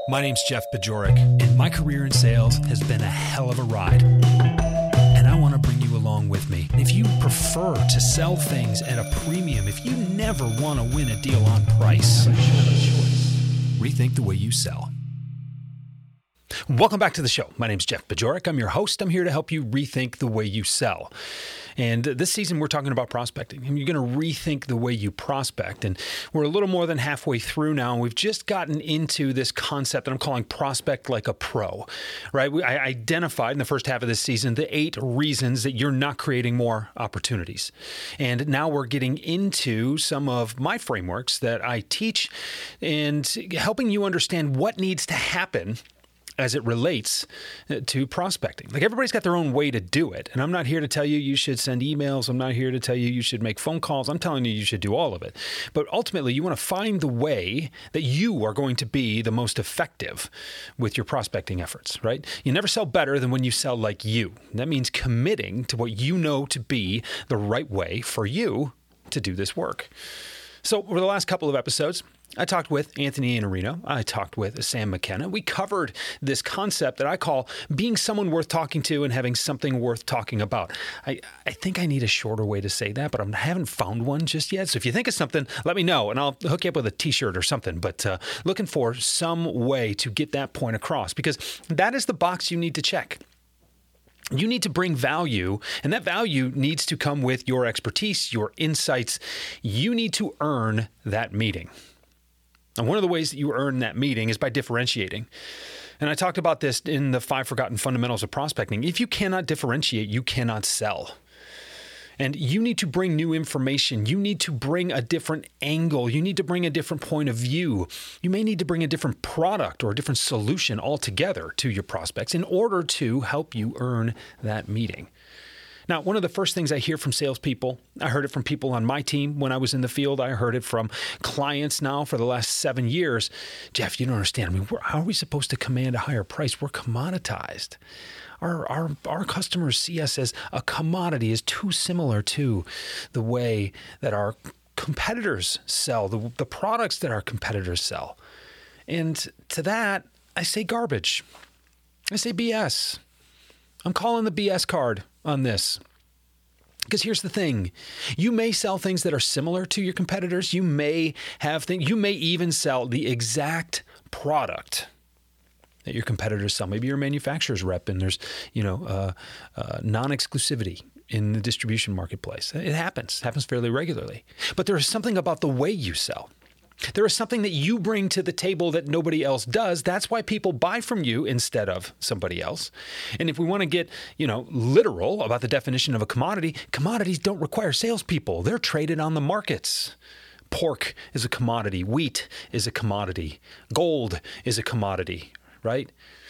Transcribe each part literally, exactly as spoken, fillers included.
My name's Jeff Bajorek, and my career in sales has been a hell of a ride. And I want to bring you along with me. If you prefer to sell things at a premium, if you never want to win a deal on price, rethink the way you sell. Welcome back to the show. My name's Jeff Bajorek. I'm your host. I'm here to help you rethink the way you sell. And this season, we're talking about prospecting. And you're going to rethink the way you prospect. And we're a little more than halfway through now. And we've just gotten into this concept that I'm calling prospect like a pro, right? We, I identified in the first half of this season the eight reasons that you're not creating more opportunities. And now we're getting into some of my frameworks that I teach and helping you understand what needs to happen as it relates to prospecting. Like, everybody's got their own way to do it. And I'm not here to tell you you should send emails. I'm not here to tell you you should make phone calls. I'm telling you you should do all of it. But ultimately, you want to find the way that you are going to be the most effective with your prospecting efforts, right? You never sell better than when you sell like you. And that means committing to what you know to be the right way for you to do this work. So over the last couple of episodes, I talked with Anthony Iannarino. I talked with Sam McKenna. We covered this concept that I call being someone worth talking to and having something worth talking about. I, I think I need a shorter way to say that, but I haven't found one just yet. So if you think of something, let me know, and I'll hook you up with a t-shirt or something. But uh, looking for some way to get that point across, because that is the box you need to check. You need to bring value, and that value needs to come with your expertise, your insights. You need to earn that meeting. And one of the ways that you earn that meeting is by differentiating. And I talked about this in the five forgotten fundamentals of prospecting. If you cannot differentiate, you cannot sell. And you need to bring new information. You need to bring a different angle. You need to bring a different point of view. You may need to bring a different product or a different solution altogether to your prospects in order to help you earn that meeting. Now, one of the first things I hear from salespeople, I heard it from people on my team when I was in the field. I heard it from clients now for the last seven years. Jeff, you don't understand. I mean, how are we supposed to command a higher price? We're commoditized. Our, our, our customers see us as a commodity, is too similar to the way that our competitors sell, the, the products that our competitors sell. And to that, I say garbage. I say B S. I'm calling the B S card on this. Because here's the thing. You may sell things that are similar to your competitors. You may have things, you may even sell the exact product that your competitors sell. Maybe you're a manufacturer's rep and there's, you know, uh, uh, non-exclusivity in the distribution marketplace. It happens. It happens fairly regularly. But there is something about the way you sell. There is something that you bring to the table that nobody else does. That's why people buy from you instead of somebody else. And if we want to get, you know, literal about the definition of a commodity, commodities don't require salespeople. They're traded on the markets. Pork is a commodity. Wheat is a commodity. Gold is a commodity, right?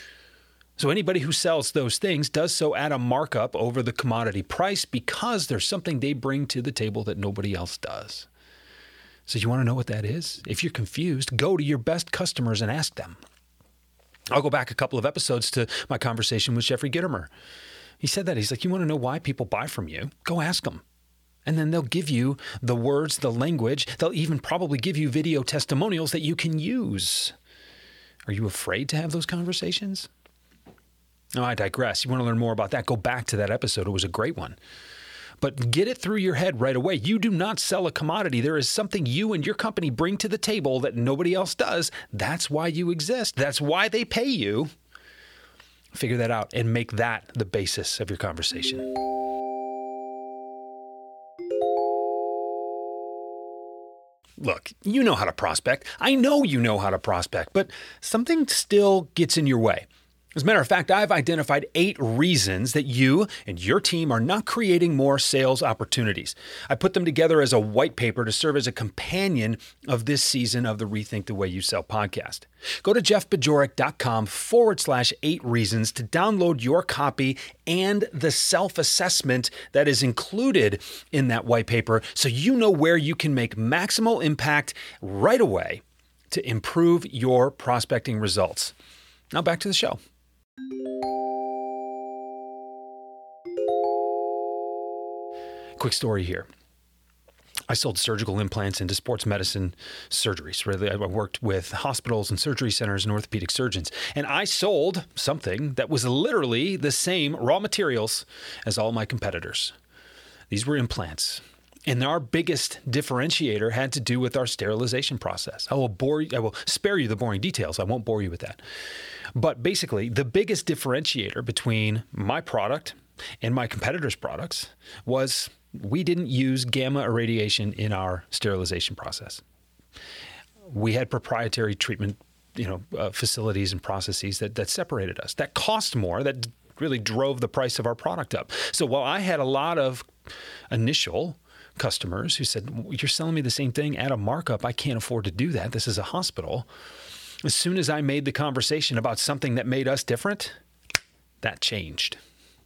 So anybody who sells those things does so at a markup over the commodity price because there's something they bring to the table that nobody else does. So you want to know what that is? If you're confused, go to your best customers and ask them. I'll go back a couple of episodes to my conversation with Jeffrey Gitomer. He said that. He's like, you want to know why people buy from you? Go ask them. And then they'll give you the words, the language. They'll even probably give you video testimonials that you can use. Are you afraid to have those conversations? No, I digress. You want to learn more about that? Go back to that episode. It was a great one. But get it through your head right away. You do not sell a commodity. There is something you and your company bring to the table that nobody else does. That's why you exist. That's why they pay you. Figure that out and make that the basis of your conversation. Look, you know how to prospect. I know you know how to prospect, but something still gets in your way. As a matter of fact, I've identified eight reasons that you and your team are not creating more sales opportunities. I put them together as a white paper to serve as a companion of this season of the Rethink the Way You Sell podcast. Go to jeffbajorek.com forward slash eight reasons to download your copy and the self-assessment that is included in that white paper so you know where you can make maximal impact right away to improve your prospecting results. Now back to the show. Quick story here. I sold surgical implants into sports medicine surgeries. Really, I worked with hospitals and surgery centers and orthopedic surgeons. And I sold something that was literally the same raw materials as all my competitors. These were implants. And our biggest differentiator had to do with our sterilization process. I will bore you, I will spare you the boring details. I won't bore you with that. But basically, the biggest differentiator between my product and my competitors' products was we didn't use gamma irradiation in our sterilization process. We had proprietary treatment, you know, uh, facilities and processes that, that separated us. That cost more, that really drove the price of our product up. So while I had a lot of initial customers who said, you're selling me the same thing at a markup, I can't afford to do that. This is a hospital. As soon as I made the conversation about something that made us different, that changed.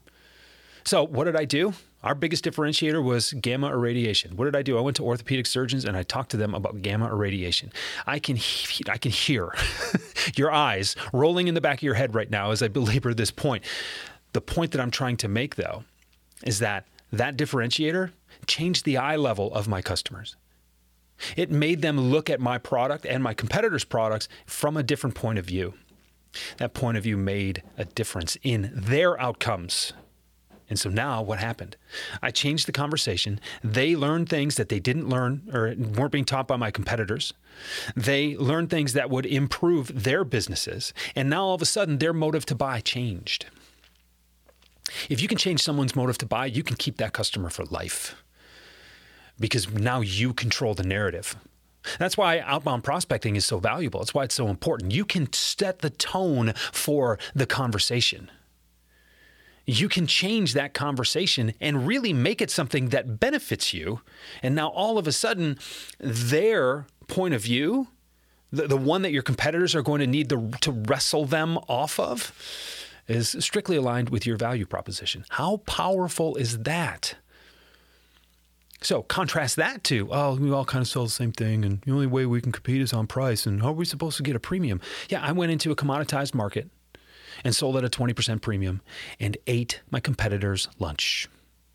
So what did I do? Our biggest differentiator was gamma irradiation. What did I do? I went to orthopedic surgeons and I talked to them about gamma irradiation. I can he- I can hear your eyes rolling in the back of your head right now as I belabor this point. The point that I'm trying to make, though, is that that differentiator changed the eye level of my customers. It made them look at my product and my competitors' products from a different point of view. That point of view made a difference in their outcomes. And so now what happened? I changed the conversation. They learned things that they didn't learn or weren't being taught by my competitors. They learned things that would improve their businesses. And now all of a sudden their motive to buy changed. If you can change someone's motive to buy, you can keep that customer for life because now you control the narrative. That's why outbound prospecting is so valuable. It's why it's so important. You can set the tone for the conversation. You can change that conversation and really make it something that benefits you. And now all of a sudden, their point of view, the, the one that your competitors are going to need to, to wrestle them off of, is strictly aligned with your value proposition. How powerful is that? So contrast that to, oh, we all kind of sell the same thing, and the only way we can compete is on price, and how are we supposed to get a premium? Yeah, I went into a commoditized market and sold at a twenty percent premium and ate my competitors' lunch.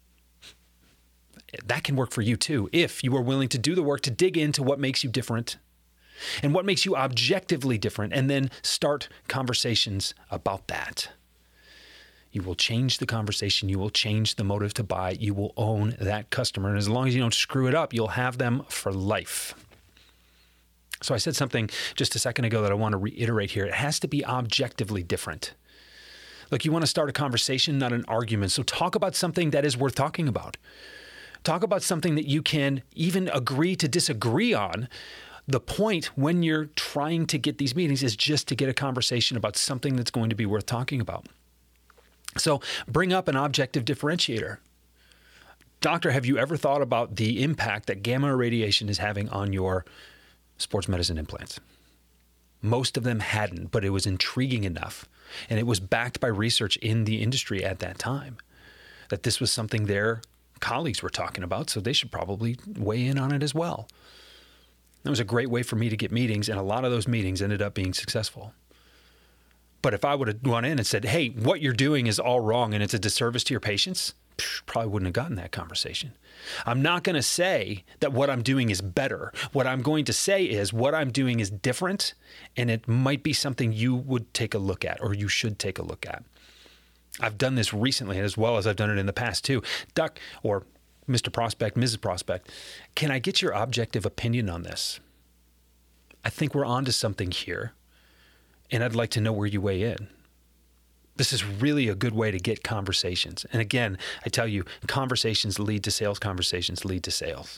That can work for you too, if you are willing to do the work to dig into what makes you different and what makes you objectively different, and then start conversations about that. You will change the conversation. You will change the motive to buy. You will own that customer. And as long as you don't screw it up, you'll have them for life. So I said something just a second ago that I want to reiterate here. It has to be objectively different. Look, you want to start a conversation, not an argument. So talk about something that is worth talking about. Talk about something that you can even agree to disagree on. The point when you're trying to get these meetings is just to get a conversation about something that's going to be worth talking about. So bring up an objective differentiator. Doctor, have you ever thought about the impact that gamma irradiation is having on your sports medicine implants? Most of them hadn't, but it was intriguing enough. And it was backed by research in the industry at that time that this was something their colleagues were talking about, so they should probably weigh in on it as well. That was a great way for me to get meetings, and a lot of those meetings ended up being successful. But if I would have gone in and said, hey, what you're doing is all wrong and it's a disservice to your patients, probably wouldn't have gotten that conversation. I'm not going to say that what I'm doing is better. What I'm going to say is what I'm doing is different, and it might be something you would take a look at or you should take a look at. I've done this recently as well as I've done it in the past too. Doc, or Mister Prospect, Missus Prospect, can I get your objective opinion on this? I think we're onto something here, and I'd like to know where you weigh in. This is really a good way to get conversations. And again, I tell you, conversations lead to sales, conversations lead to sales.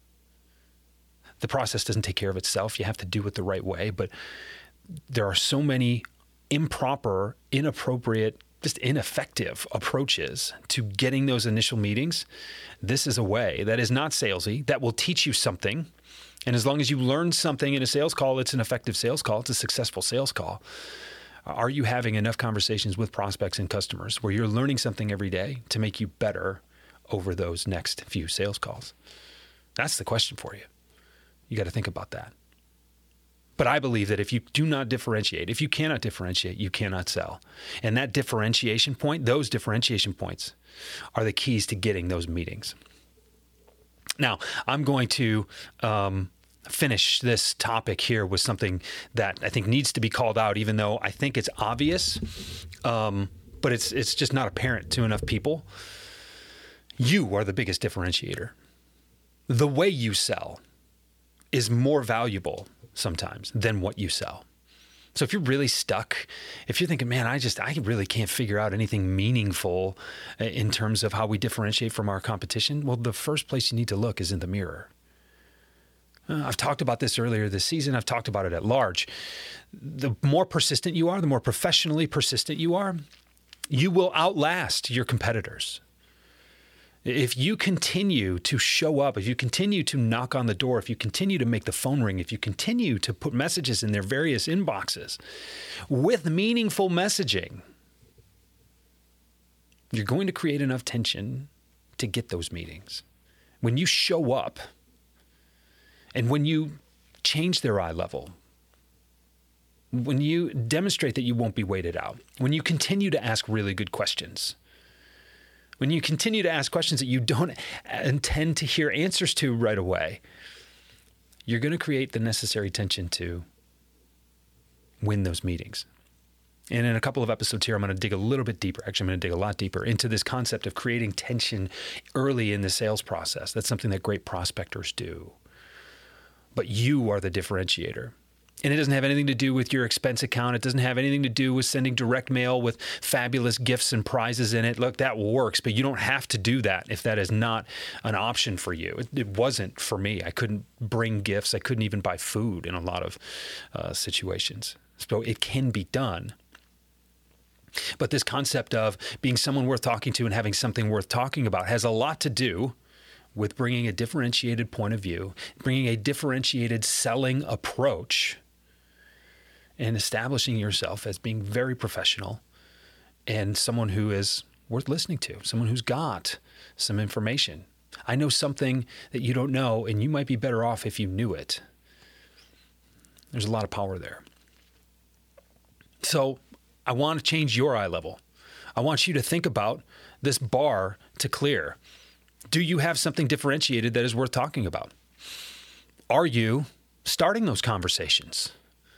The process doesn't take care of itself. You have to do it the right way, but there are so many improper, inappropriate, just ineffective approaches to getting those initial meetings. This is a way that is not salesy, that will teach you something. And as long as you learn something in a sales call, it's an effective sales call. It's a successful sales call. Are you having enough conversations with prospects and customers where you're learning something every day to make you better over those next few sales calls? That's the question for you. You got to think about that. But I believe that if you do not differentiate, if you cannot differentiate, you cannot sell. And that differentiation point, those differentiation points are the keys to getting those meetings. Now, I'm going to um, finish this topic here with something that I think needs to be called out, even though I think it's obvious, um, but it's it's just not apparent to enough people. You are the biggest differentiator. The way you sell is more valuable sometimes than what you sell. So if you're really stuck, if you're thinking, man, I just, I really can't figure out anything meaningful in terms of how we differentiate from our competition, well, the first place you need to look is in the mirror. Uh, I've talked about this earlier this season. I've talked about it at large. The more persistent you are, the more professionally persistent you are, you will outlast your competitors. If you continue to show up, if you continue to knock on the door, if you continue to make the phone ring, if you continue to put messages in their various inboxes with meaningful messaging, you're going to create enough tension to get those meetings. When you show up and when you change their eye level, when you demonstrate that you won't be waited out, when you continue to ask really good questions, when you continue to ask questions that you don't intend to hear answers to right away, you're going to create the necessary tension to win those meetings. And in a couple of episodes here, I'm going to dig a little bit deeper. Actually, I'm going to dig a lot deeper into this concept of creating tension early in the sales process. That's something that great prospectors do. But you are the differentiator. And it doesn't have anything to do with your expense account. It doesn't have anything to do with sending direct mail with fabulous gifts and prizes in it. Look, that works, but you don't have to do that if that is not an option for you. It, it wasn't for me. I couldn't bring gifts. I couldn't even buy food in a lot of uh, situations. So it can be done. But this concept of being someone worth talking to and having something worth talking about has a lot to do with bringing a differentiated point of view, bringing a differentiated selling approach, and establishing yourself as being very professional and someone who is worth listening to, someone who's got some information. I know something that you don't know, and you might be better off if you knew it. There's a lot of power there. So I want to change your eye level. I want you to think about this bar to clear. Do you have something differentiated that is worth talking about? Are you starting those conversations?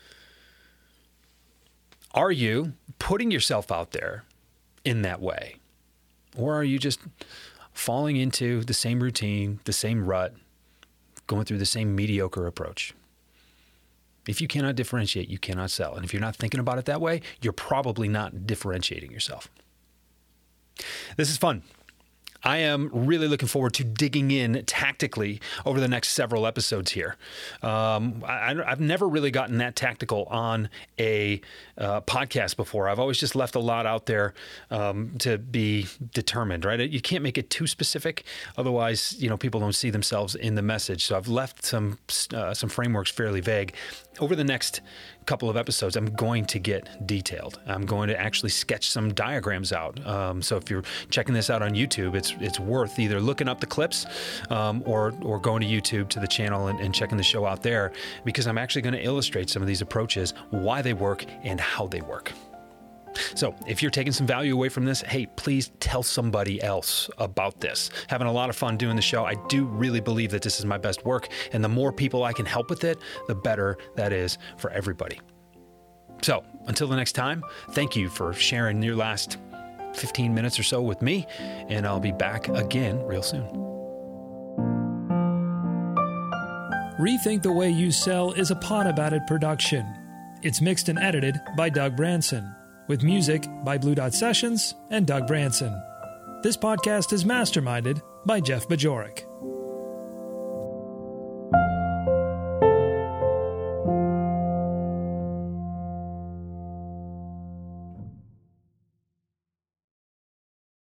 Are you putting yourself out there in that way? Or are you just falling into the same routine, the same rut, going through the same mediocre approach? If you cannot differentiate, you cannot sell. And if you're not thinking about it that way, you're probably not differentiating yourself. This is fun. I am really looking forward to digging in tactically over the next several episodes here. Um, I, I've never really gotten that tactical on a uh, podcast before. I've always just left a lot out there um, to be determined, right? You can't make it too specific. Otherwise, you know, people don't see themselves in the message. So I've left some uh, some frameworks fairly vague. Over the next couple of episodes, I'm going to get detailed. I'm going to actually sketch some diagrams out. Um, so if you're checking this out on YouTube, it's it's worth either looking up the clips um, or or going to YouTube to the channel and, and checking the show out there, because I'm actually going to illustrate some of these approaches, why they work and how they work. So if you're taking some value away from this, hey, please tell somebody else about this. Having a lot of fun doing the show. I do really believe that this is my best work, and the more people I can help with it, the better that is for everybody. So until the next time, thank you for sharing your last fifteen minutes or so with me, and I'll be back again real soon. Rethink the Way You Sell is a Pod About It production. It's mixed and edited by Doug Branson, with music by Blue Dot Sessions and Doug Branson. This podcast is masterminded by Jeff Bajorek.